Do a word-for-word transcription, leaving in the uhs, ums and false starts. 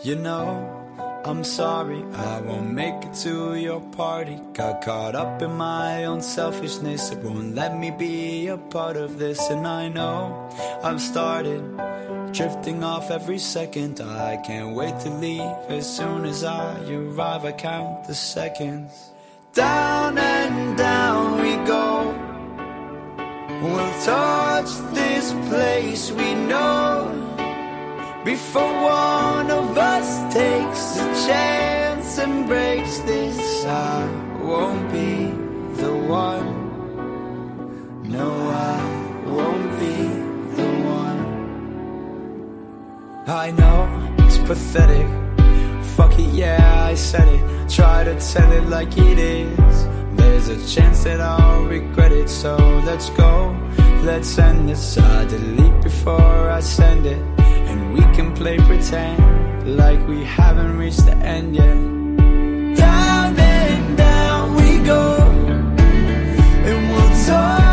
You know, I'm sorry, I won't make it to your party. Got caught up in my own selfishness, it won't let me be a part of this. And I know I've started drifting off every second. I can't wait to leave. As soon as I arrive, I count the seconds. Down and down we go. We'll touch this place we know before one of us takes a chance and breaks this. I won't be the one. No, I won't be the one. I know it's pathetic. Fuck it, yeah, I said it. Try to tell it like it is. There's a chance that I'll regret it. So let's go, let's end this. I delete before I send it, and we can play pretend like we haven't reached the end yet. Down and down we go, and we'll talk